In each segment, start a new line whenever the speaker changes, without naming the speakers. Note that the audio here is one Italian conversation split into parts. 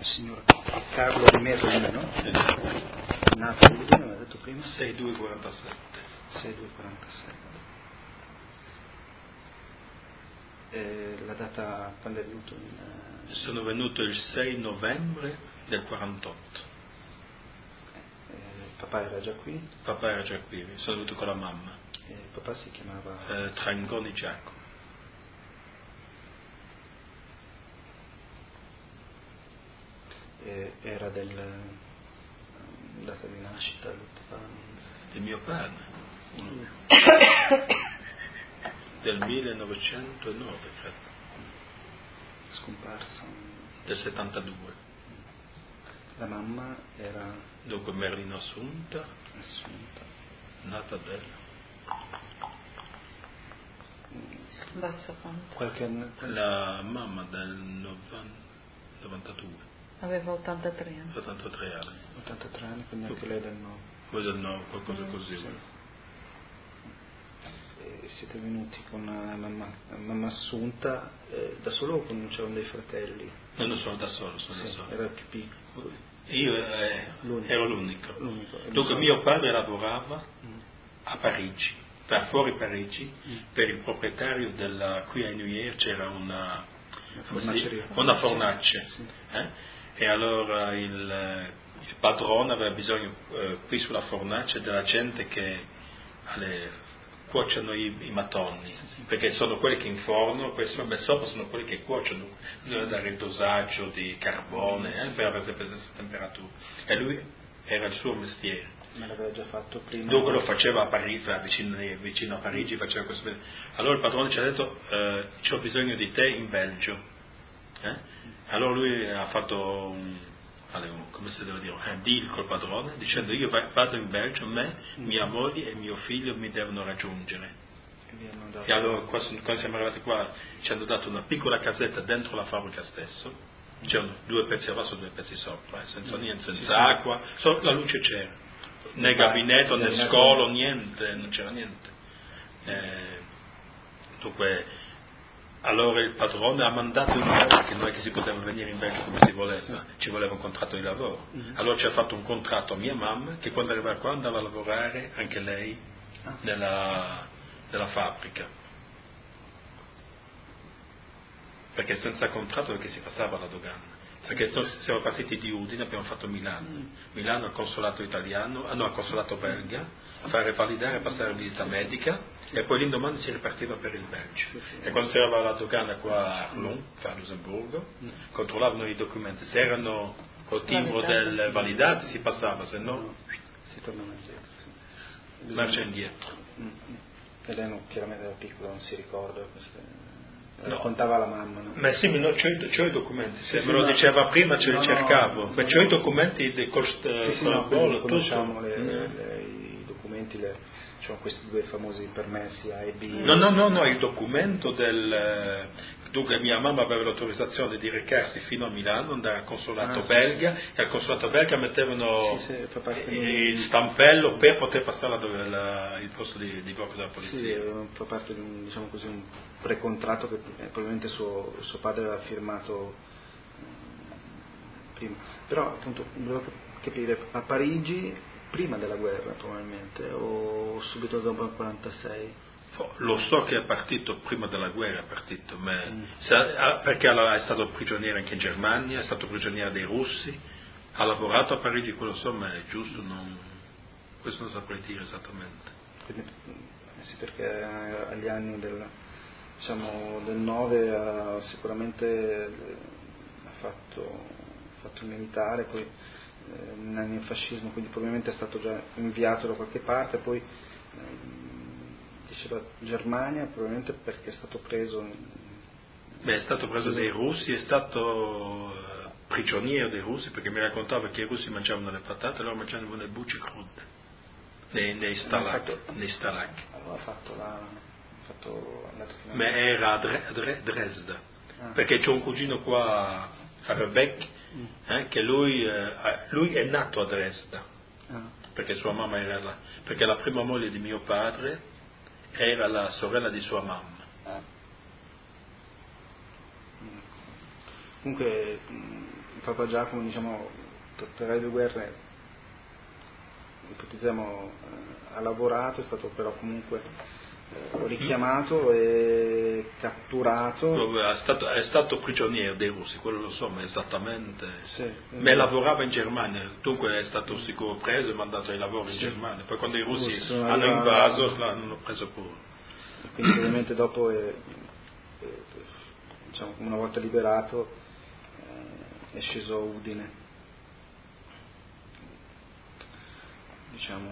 Signor Carlo Di Merlino, no? Nato di Udine, aveva detto prima?
6247.
6247. La data quando è venuto
Sono venuto il 6 novembre del 48.
Papà era già qui?
Papà era già qui, sono venuto con la mamma.
Papà si chiamava?
Trangoni Giacomo.
Era data di nascita
di mio padre. Del 1909, credo.
Scomparso?
Del 72.
La mamma era?
Dunque Merlino Assunta, nata del...
Basta quanto?
Qualche anno?
La mamma del 92.
Aveva 83 anni.
83 anni.
83 anni, quindi anche lei del 9.
Poi del 9, qualcosa così.
Sì. Siete venuti con mamma Assunta da solo o c'erano dei fratelli?
No, non sono da solo, sono da solo.
Era più piccolo.
Io ero l'unico. Dunque
mio
mio padre lavorava a Parigi, fuori Parigi, per il proprietario qui a Nuier c'era una fornace.
Sì.
E allora il padrone aveva bisogno qui sulla fornace della gente che cuociono i mattoni, perché sono quelli che infornano, questi sopra sono quelli che cuociono, bisogna dare il dosaggio di carbone per avere sempre la stessa temperatura, e lui era il suo mestiere.
Ma l'aveva già fatto prima?
Dunque lo faceva a Parigi, vicino a Parigi, faceva questo. Allora il padrone ci ha detto c'ho bisogno di te in Belgio. Allora lui ha fatto un deal col padrone dicendo io vado in Belgio, mia moglie e mio figlio mi devono raggiungere. E allora quando siamo arrivati qua ci hanno dato una piccola casetta dentro la fabbrica stesso, c'erano 2 pezzi a basso e 2 pezzi sopra, senza niente, senza acqua, solo la luce c'era, né gabinetto né scolo, niente, non c'era niente. Dunque allora il padrone ha mandato in Belgio, perché non è che si poteva venire in Belgio come si voleva, ci voleva un contratto di lavoro. Allora ci ha fatto un contratto a mia mamma, che quando arrivava qua andava a lavorare anche lei nella fabbrica. Perché senza contratto perché si passava alla dogana. Perché siamo partiti di Udine, abbiamo fatto Milano al consolato italiano, al consolato belga, a fare validare, a passare visita medica, e poi l'indomani si ripartiva per il Belgio. E quando si arrivava alla dogana qua a Arlon, a Lussemburgo, controllavano i documenti, se erano col timbro del validati si passava, se no
si tornava indietro.
Marcia indietro.
E lei chiaramente era piccola, non si ricorda queste... Raccontava la mamma, no?
Ma sì, c'ho i documenti, se me lo diceva prima ce li cercavo, ma c'ho i documenti del
conosciamo i documenti, c'erano questi 2 famosi permessi A e B.
No, il documento dunque mia mamma aveva l'autorizzazione di recarsi fino a Milano, andare al consolato belga, e al consolato belga mettevano il stampello per poter passare il posto di blocco della polizia.
Sì, fa parte di un precontratto che probabilmente suo padre aveva firmato prima. Però appunto volevo capire, a Parigi prima della guerra probabilmente, o subito dopo il 46?
Lo so che è partito prima della guerra, perché è stato prigioniero anche in Germania, è stato prigioniero dei russi, ha lavorato a Parigi, quello so, ma è giusto, questo non saprei dire esattamente.
Quindi, sì, perché agli anni del 9 sicuramente ha fatto il militare, poi in anni del fascismo, quindi probabilmente è stato già inviato da qualche parte, poi diceva Germania, probabilmente perché è stato preso...
È stato preso dai russi, è stato prigioniero dei russi, perché mi raccontava che i russi mangiavano le patate, loro mangiavano le bucce crude, nei stalag.
Allora è andato fino a...
Ma era a Dresda, perché c'è un cugino qua a Rebec, che lui è nato a Dresda, perché sua mamma era là, perché la prima moglie di mio padre era la sorella di sua mamma.
Comunque Papa Giacomo, diciamo, tra le due guerre, ipotizziamo, ha lavorato, è stato però comunque richiamato e catturato.
È stato prigioniero dei russi, quello lo so, ma esattamente.
Sì.
Ma lavorava in Germania, dunque è stato sicuro preso e mandato ai lavori in Germania. Poi quando i russi hanno invaso l'hanno preso pure.
Quindi ovviamente dopo, diciamo, una volta liberato, è sceso a Udine. Diciamo,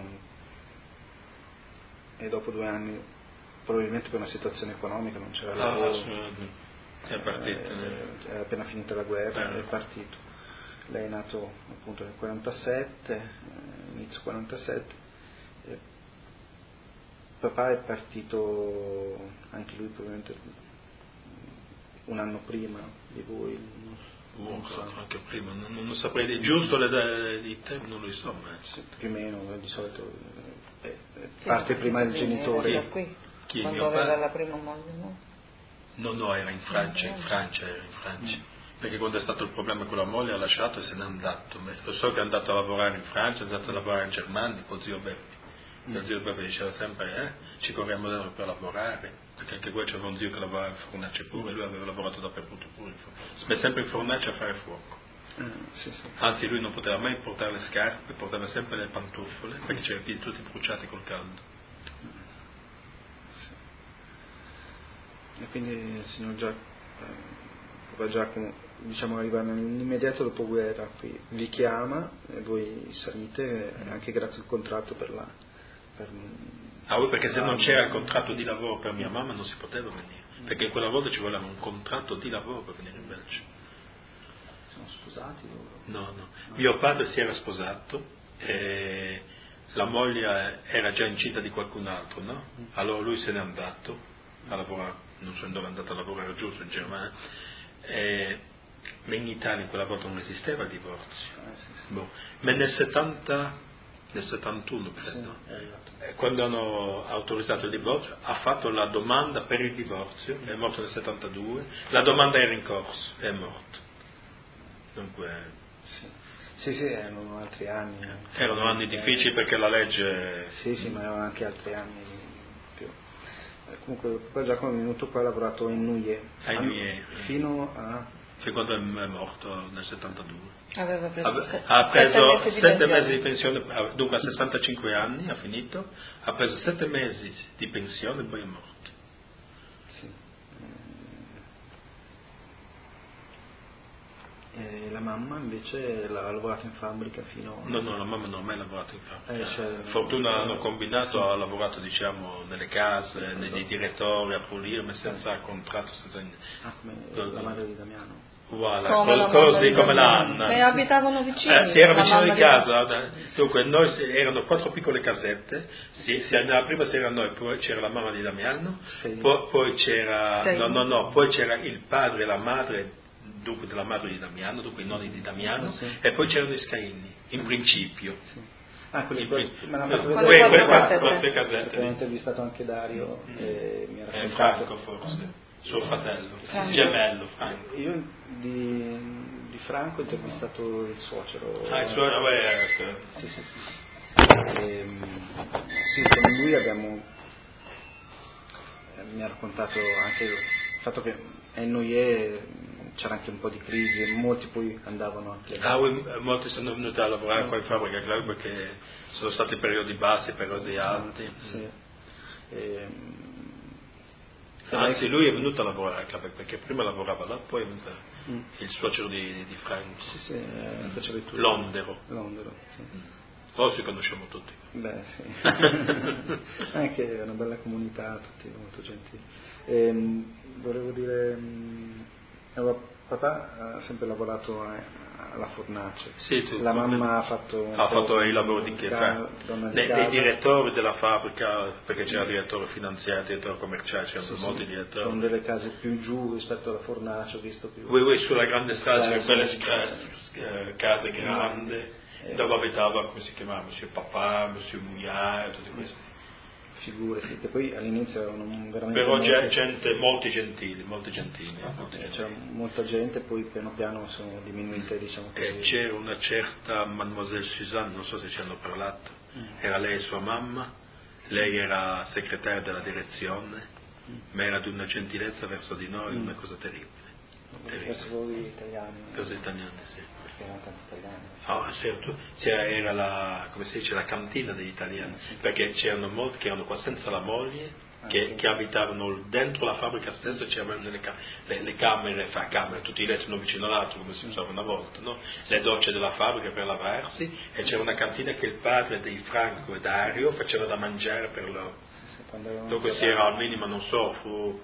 e dopo 2 anni, probabilmente per una situazione economica, non c'era lavoro,
è partito,
era appena finita la guerra, è partito. Lei è nato appunto nel 47, inizio 47, e papà è partito anche lui probabilmente un anno prima di voi. Non so.
Anche prima, non saprei dire, giusto i tempi non lo so, ma
più o meno di solito parte prima il genitore.
Era qui,
Chi,
quando aveva la prima moglie, no?
No, era in Francia, perché quando è stato il problema con la moglie ha lasciato e se n'è andato. Lo so che è andato a lavorare in Francia, è andato a lavorare in Germania con zio Beppi. Lo zio Beppi diceva sempre, ci corriamo per lavorare, perché anche qua c'era un zio che lavorava in fornace pure, lui aveva lavorato dappertutto pure, sempre in fornace a fare fuoco.
Sì.
Anzi, lui non poteva mai portare le scarpe, portava sempre le pantofole, perché c'era i piedi tutti bruciati col caldo.
E quindi il signor Papa Giacomo, diciamo, arriva nell'immediato dopoguerra qui, vi chiama e voi salite, anche grazie al contratto
perché se non c'era il contratto di lavoro per mia mamma non si poteva venire, perché in quella volta ci voleva un contratto di lavoro per venire in Belgio.
Sono sposati loro?
No. Mio padre si era sposato e la moglie era già incinta di qualcun altro, no? Allora lui se n'è andato a lavorare, non so dove è andato a lavorare, giusto in Germania, ma in Italia in quella volta non esisteva il divorzio. Ma nel 71 credo, quando hanno autorizzato il divorzio, ha fatto la domanda per il divorzio, è morto nel 72, la domanda era in corso, è morto. Dunque,
sì, erano altri anni.
Erano anni difficili perché la legge.
Sì, ma erano anche altri anni più. Comunque, poi Giacomo è venuto qua, ha lavorato in Nouillet. Fino
quando è morto nel 72.
Aveva preso
ha preso 7 mesi di
pensione.
pensione, dunque a 65 anni ha finito, ha preso 7 mesi di pensione e poi è morto.
Sì. E la mamma invece ha lavorato in fabbrica fino a...
No, la mamma non ha mai lavorato in fabbrica.
Cioè,
Fortuna hanno combinato, ha lavorato diciamo nelle case, nei direttori, a pulire, ma senza contratto, senza...
come la madre di Damiano.
Uguale,
Così
come l'Anna.
E abitavano vicini.
Si era vicino di casa, dunque noi erano 4 piccole casette, prima c'era noi, poi c'era la mamma di Damiano, poi c'era poi c'era il padre e la madre, dunque della madre di Damiano, dunque i nonni di Damiano, e poi c'erano i Scaini, in principio.
Me l'ha fatto
vedere
queste casette. Ho intervistato anche Dario e mi ha raccontato.
Franco forse. Suo fratello, gemello Franco.
Io di Franco ho intervistato il suocero.
Il suocero,
Sì. Sì, con lui mi ha raccontato anche il fatto che a Nouillet c'era anche un po' di crisi e molti poi andavano a
molti sono venuti a lavorare qua in fabbrica Club perché sono stati periodi bassi, periodi alti.
Sì.
Anzi, lui è venuto a lavorare perché prima lavorava là, poi è venuto il suocero di Franco.
Sì, faceva tutto.
Londero,
sì.
Poi ci conosciamo tutti.
Beh, sì. Anche una bella comunità, tutti molto gentili. Volevo dire, papà ha sempre lavorato alla fornace.
Sì,
la mamma ha fatto
i lavori di dei direttori della fabbrica, perché c'era direttore finanziario, direttore commerciale, c'erano molti direttori.
Sono delle case più giù rispetto alla fornace, ho visto più.
Sulla grande strada c'erano belle case grandi, dove abitava, come si chiamava, Monsieur Papà, Monsieur Mouillard, tutti questi.
figure, sì, che poi all'inizio erano veramente
però gente molto gentili.
C'era molta gente, poi piano piano sono diminuite, diciamo così.
E c'era una certa Mademoiselle Suzanne, non so se ci hanno parlato, era lei e sua mamma, lei era segretaria della direzione, ma era di una gentilezza verso di noi, una cosa terribile.
Verso voi italiani.
Verso gli italiani, sì.
Perché erano tanti italiani.
Certo, era la cantina degli italiani, perché c'erano molti che erano qua senza la moglie, che abitavano dentro la fabbrica stessa, c'erano le camere, tutti i letti uno vicino all'altro, come si usava una volta, no? Le docce della fabbrica per lavarsi, e c'era una cantina che il padre dei Franco e Dario faceva da mangiare per loro. Dopo si era al minimo, non so, fu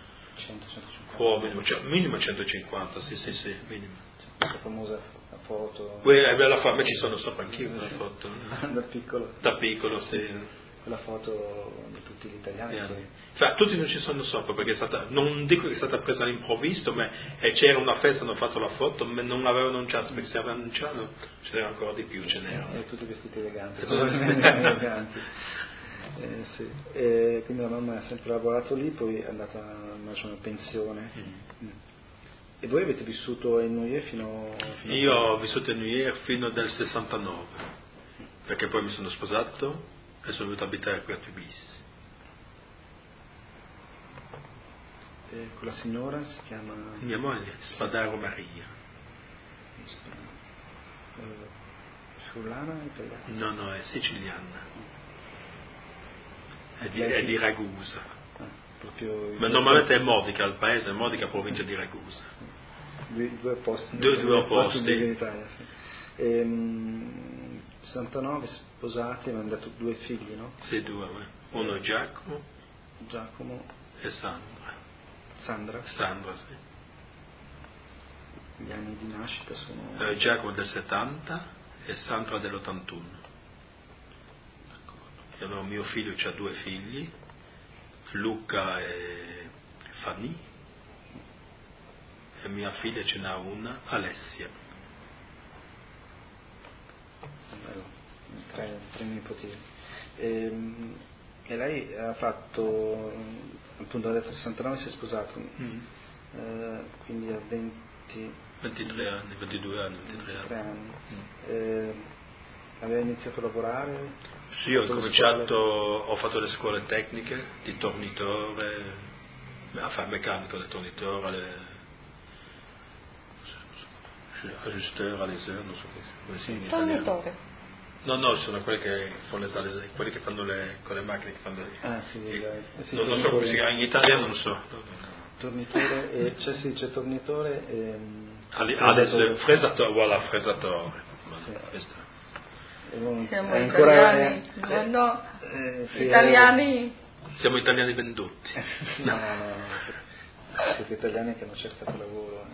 150.
minimo 150, sì, minimo.
La famosa foto.
Ma ci sono sopra anch'io quella foto. Da piccolo, sì.
Quella foto di tutti gli italiani.
Tutti non ci sono sopra, perché non dico che è stata presa all'improvviso, ma c'era una festa, hanno fatto la foto, ma non avevano annunciato, perché se avevano annunciato ce n'era ancora di più, ce n'erano.
E tutti vestiti eleganti. Sì. Quindi la mamma ha sempre lavorato lì, poi è andata in pensione. E voi avete vissuto in Nuier fino
Io ho vissuto in Nuier fino al 69, perché poi mi sono sposato e sono venuto a abitare qui a Tubis.
E quella signora si chiama?
Mia moglie, Spadaro Maria.
Friulana o italiana?
No, è siciliana. È di Ragusa. Ma normalmente è Modica, il paese è Modica, provincia di Ragusa.
Due opposti.
Due opposti.
In Italia, sì. 69 sposati, mi hanno dato 2 figli, no?
Sì, 2. Uno è Giacomo e
Sandra,
sì.
Gli anni di nascita sono...
Giacomo del 70 e Sandra dell'81. E allora mio figlio ha 2 figli, Luca e Fanny, e mia figlia ce n'ha una, Alessia.
Bello, 3 nipotini. E lei ha fatto, appunto ha detto 69, si è sposato, quindi ha
22 anni.
Aveva iniziato a lavorare?
Sì, ho fatto le scuole tecniche di tornitore, a fare meccanico del tornitore, aggiusteur, aleseur, non so come si dice in italiano.
Tornitore?
No, sono quelli che fanno quelli che fanno con le macchine che fanno
sì,
non so come si chiama in italiano, non so.
Tornitore, c'è tornitore
adesso fresattore, voilà, fresattore. Questo.
Siamo italiani, italiani.
Siamo italiani venduti.
No, siete italiani che hanno cercato lavoro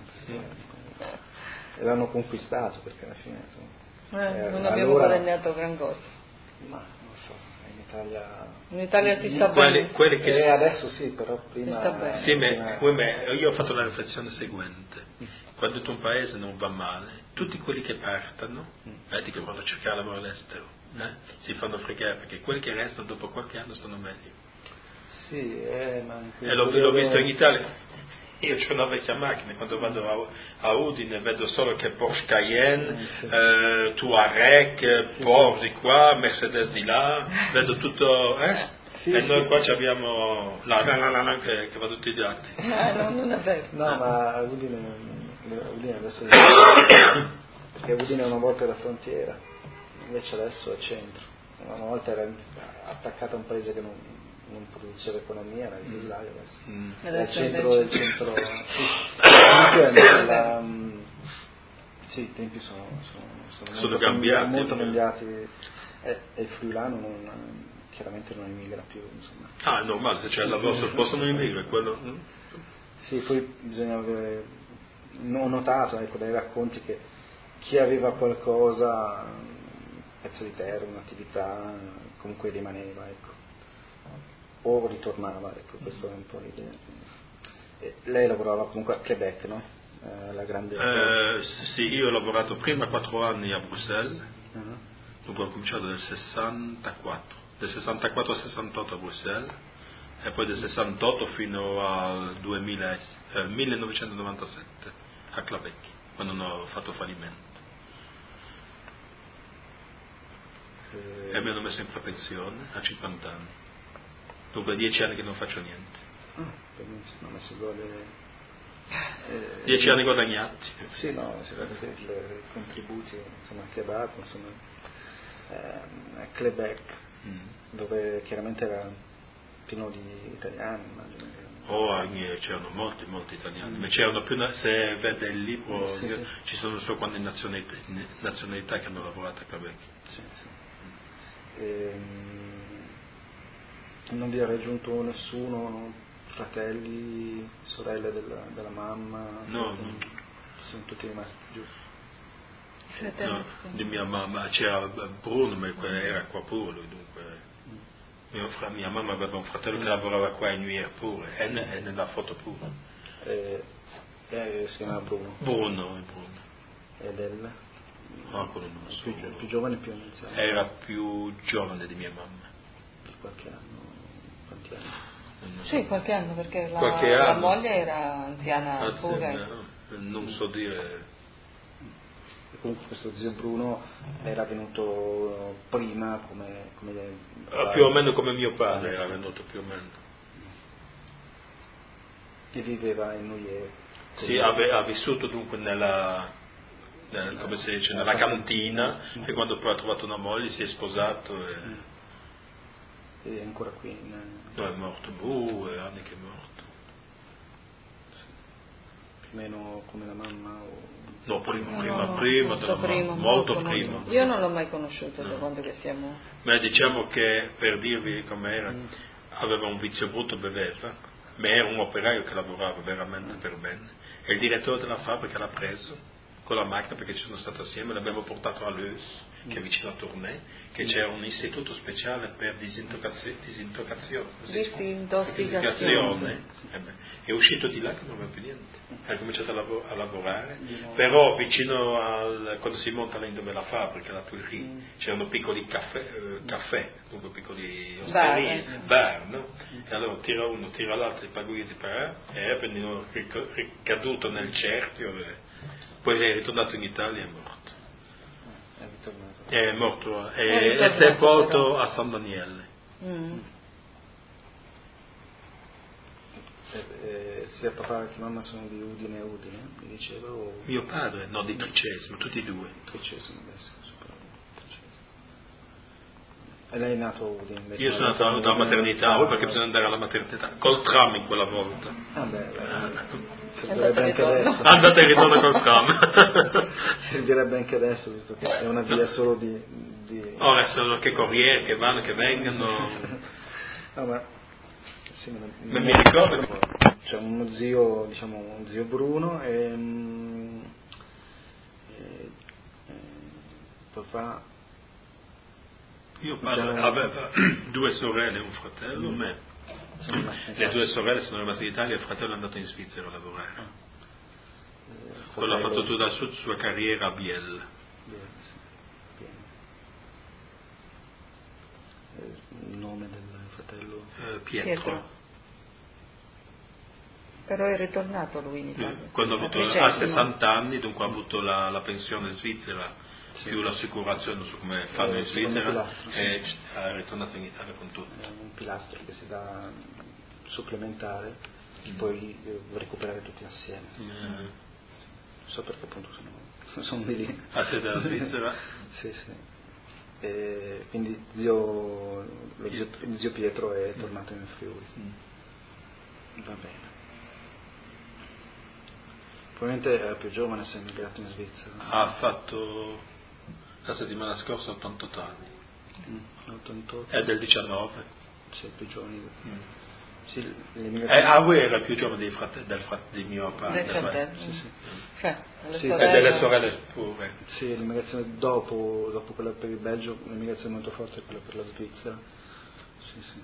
e l'hanno conquistato, perché alla fine
non abbiamo guadagnato gran cosa.
Ma non so, in
Italia si sta bene.
Quelli che
adesso sì, però prima
si sta bene.
Sì, io ho fatto la riflessione seguente: quando un paese non va male, tutti quelli che partono, che vanno a cercare lavoro all'estero, si fanno fregare, perché quelli che restano dopo qualche anno stanno meglio.
Sì, ma
e l'ho visto in Italia. Io ho una vecchia macchina, quando vado a Udine vedo solo che Porsche Cayenne, Touareg, Porsche di qua, Mercedes di là, vedo tutto,
Sì,
e noi qua abbiamo la che va tutti gli altri.
Non è vero.
No, ma Udine adesso perché Udine una volta era frontiera, invece adesso è centro. Una volta era attaccata a un paese che non produceva economia, era il Jugoslavia, adesso è il centro sì, i tempi sono
cambiati,
molto cambiati, e il friulano chiaramente non emigra più, insomma.
È normale, se c'è il lavoro sul posto non emigra, quello.
Sì, poi bisogna avere, ho notato dai racconti che chi aveva qualcosa, un pezzo di terra, un'attività, comunque rimaneva, o ritornava, questo è un po' l'idea. E lei lavorava comunque a Quebec, no? La grande...
Sì, io ho lavorato prima 4 anni a Bruxelles, dopo ho cominciato nel 64, del 64 al 68 a Bruxelles e poi del 68 fino al 1997 a Clavecchi, quando hanno fatto fallimento. E mi hanno messo in prepensione a 50 anni. Dunque 10 anni che non faccio niente.
Benissimo, ma si vuole...
10 anni guadagnati.
Sì, no, si vede che i contributi insomma, che ha dato, insomma, a Quebec, dove chiaramente era pieno di italiani, immagino.
C'erano molti italiani, ma c'erano più, se vede il libro,
sì.
ci sono non so quante nazionalità che hanno lavorato a Quebec.
Sì. Non vi ha raggiunto nessuno, fratelli, sorelle della mamma?
No.
Sono tutti rimasti giù.
No, di mia mamma c'era Bruno, ma era qua pure lui, dunque. Mia mamma aveva un fratello che lavorava qua in Nuire pure, e nella foto pure.
Si chiama Bruno.
Bruno.
Ed ella?
Quello non so.
Più giovane o più anziano?
Era più giovane di mia mamma.
Per qualche anno? Quanti anni?
Sì, qualche anno, perché la moglie era anziana pure.
Non so dire.
Comunque questo zio Bruno era venuto prima come
più o meno come mio padre era venuto più o meno.
E viveva in Nuire.
Sì, ha vissuto dunque come si dice, nella cantina, e quando poi ha trovato una moglie si è sposato
e è ancora qui
no, è morto, è anni che è morto.
Più o meno come la mamma
no, prima, molto prima.
Io non l'ho mai conosciuto da quando che siamo.
Ma diciamo che, per dirvi com'era, aveva un vizio brutto, beveva, ma era un operaio che lavorava veramente per bene, e il direttore della fabbrica l'ha preso con la macchina, perché ci sono stato assieme, l'abbiamo portato a Leus, che è vicino a Tournai, che c'è un istituto speciale per disintossicazione. È uscito di là che non aveva più niente, ha cominciato a lavorare, però vicino quando si monta là dove la fabbrica, la Tuileries, c'erano piccoli caffè, dunque piccoli osterie, bar, no? E allora tira uno, tira l'altro, i paguiti per e è ricaduto nel cerchio. Poi è ritornato in Italia e è morto. È morto, è sepolto a San Daniele.
Sia papà che mamma sono di Udine, mi diceva?
Mio padre? No, di Tricesimo, tutti e due.
Tricesimo adesso. E lei è nato a Udine?
Io sono nato alla maternità, perché bisogna andare alla maternità, col tram in quella volta.
Servirebbe anche adesso.
Andate e ritorno col tram.
Servirebbe anche adesso, visto che è una via solo di...
Ora sono che corriere, che vanno, che vengono.
No, ma... Sì,
ma mi ricordo che...
C'è uno zio, diciamo, un zio Bruno e papà...
Mio padre aveva 2 sorelle e un fratello, le 2 sorelle sono rimaste in Italia e il fratello è andato in Svizzera a lavorare. Quello ha fatto tutta la sua carriera a Biel.
Il nome del fratello?
Pietro.
Però è ritornato lui in Italia.
Quando ha 60 anni, dunque ha avuto la pensione svizzera, più l'assicurazione, non so come fanno in Svizzera, e è ritornato in Italia con tutto.
È un pilastro che si dà supplementare e poi recuperare tutti assieme. Non so perché appunto sono di lì.
Siete della Svizzera?
Sì. E quindi zio Pietro è tornato in Friuli. Va bene. Probabilmente era più giovane se è emigrato in Svizzera.
Ha fatto la settimana scorsa 88 anni.
88.
È del 19.
Sì, più giovane.
Sì, lui era più giovane di mio padre.
Del fratello.
Sì.
E delle sorelle pure.
Sì, l'immigrazione dopo quella per il Belgio, l'immigrazione molto forte è quella per la Svizzera. Sì.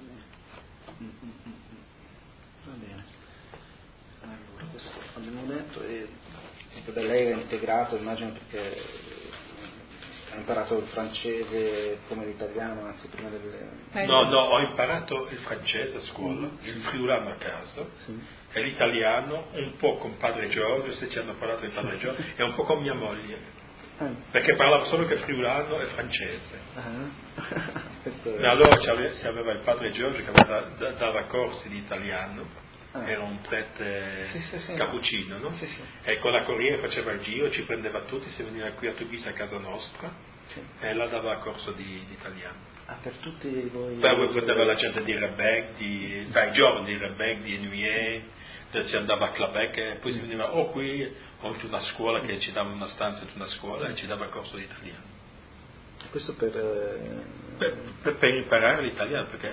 Va bene. Allora, questo abbiamo detto, e lei era integrato, immagino, perché ha imparato il francese come l'italiano, anzi prima delle...
No, ho imparato il francese a scuola, il friulano a casa, e l'italiano un po' con padre Giorgio, se ci hanno parlato di padre Giorgio, e un po' con mia moglie. Perché parlava solo che friulano e francese. Ma allora si aveva il padre Giorgio che dava corsi di italiano, era un prete cappuccino, no?
Sì.
E con la corriere faceva il giro, ci prendeva tutti, si veniva qui a Tubisa a casa nostra e là dava corso di italiano.
Per tutti voi?
Poi prendeva la gente di Rebec, i giovani di Rebec, di Nuier, si andava a Clabec e poi si veniva qui o in una scuola che ci dava una stanza in una scuola e ci dava corso di italiano.
Questo per
imparare l'italiano, perché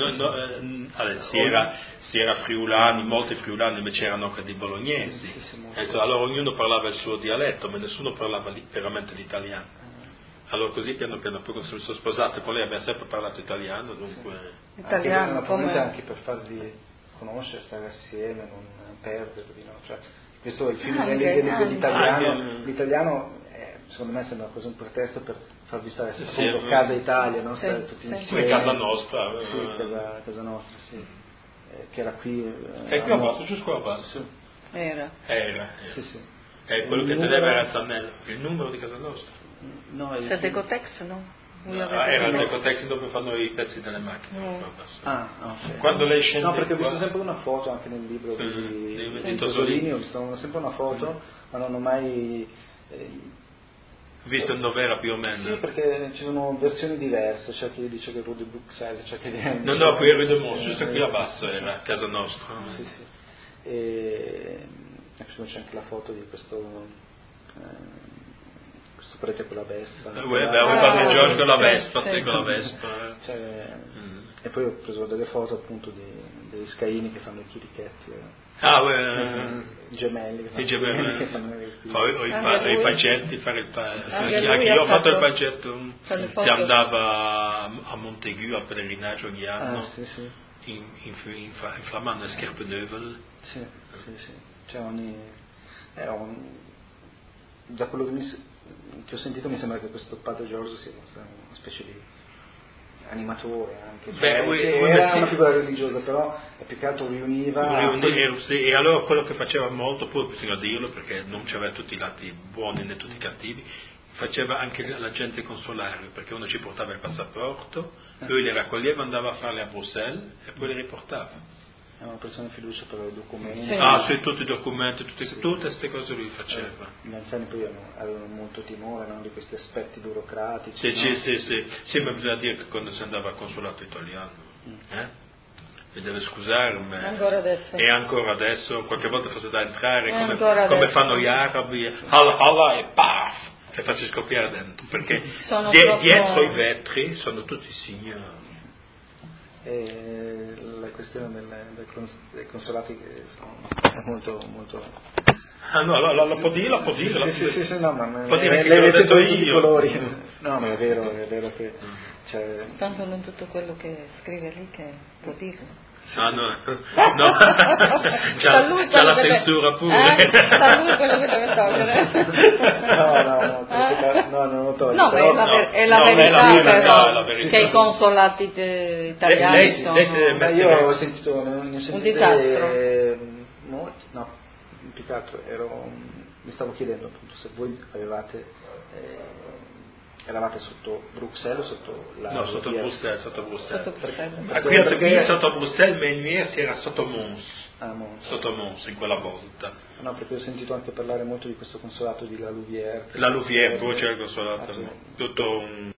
si era friulani, molti friulani, invece erano anche di bolognesi, allora ognuno parlava il suo dialetto, ma nessuno parlava veramente l'italiano. Allora così piano piano, poi quando sono sposato con lei abbiamo sempre parlato italiano, dunque...
Italiano come...
Anche per farvi conoscere, stare assieme, non perdervi, no? Cioè, questo è il film dell'italiano. L'italiano secondo me sembra quasi un pretesto per farvi stare appunto casa Italia, no? Stare tutti insieme.
Casa nostra.
Casa nostra, sì. Che era qui.
È qui a basso, giusto qua a basso.
Era.
Sì.
È quello che teneva era Zanello. Il numero di casa nostra.
No,
c'è Decotex, no?
Era il Decotex dove fanno i pezzi delle macchine.
Ok.
Quando lei scende.
No, perché ho visto sempre una foto anche nel libro di Tosolini, ho visto sempre una foto, ma non ho mai
visto dove era più o meno.
Sì, perché ci sono versioni diverse, c'è chi dice che Rue de Bruxelles, c'è chi viene.
No, qui è Rue de Mons, giusto qui a basso era casa nostra.
Sì. E c'è anche la foto di questo prete con la Vespa.
Padre Giorgio con la Vespa, con la Vespa.
E poi ho preso delle foto appunto degli scaini che fanno i chirichetti. I gemelli che fanno
i facetti, fare il anche io ho fatto il paggetto, si andava a Montaigu al pellegrinaggio ogni anno inflammando le Scherpenheuvel.
Sì. Cioè da quello che ho sentito mi sembra che questo padre Giorgio sia una specie di animatore anche, era una figura religiosa, però più che altro riuniva
e allora quello che faceva molto, poi bisogna dirlo perché non c'aveva tutti i lati buoni né tutti i cattivi, faceva anche l'agente consolario, perché uno ci portava il passaporto, lui le raccoglieva, andava a farle a Bruxelles e poi le riportava.
È una persona di fiducia per i documenti.
Sì, tutti i documenti, tutte queste cose lui faceva.
Gli anziani poi avevano molto timore di questi aspetti burocratici.
Sì, ma bisogna dire che quando si andava al consolato italiano, mi deve scusare, ma ancora adesso, qualche volta fosse da entrare, come fanno gli arabi, Allah e paf, e faccio scoppiare dentro, perché dietro i vetri sono tutti signori.
E la questione dei consolati che sono molto
la può dire
sì, no, ma
può dire che l'ho detto io.
Colori. No, ma è vero che
tanto non tutto quello che scrive lì che può dirlo.
No. c'ha la censura pure.
Sta lui quello che deve togliere.
No, non lo tolgo.
No, ma è la verità che i consolati italiani sono.
Io ho sentito
un disastro.
Molti, no, più che altro mi stavo chiedendo appunto se voi eravate sotto Bruxelles o sotto la...
No, sotto Bruxelles. A qui a Tubisa sotto Bruxelles, Meunier si era sotto Mons. Sotto Mons in quella volta.
No, perché ho sentito anche parlare molto di questo consolato di La Louvière.
La Louvière, poi c'era il consolato, tutto un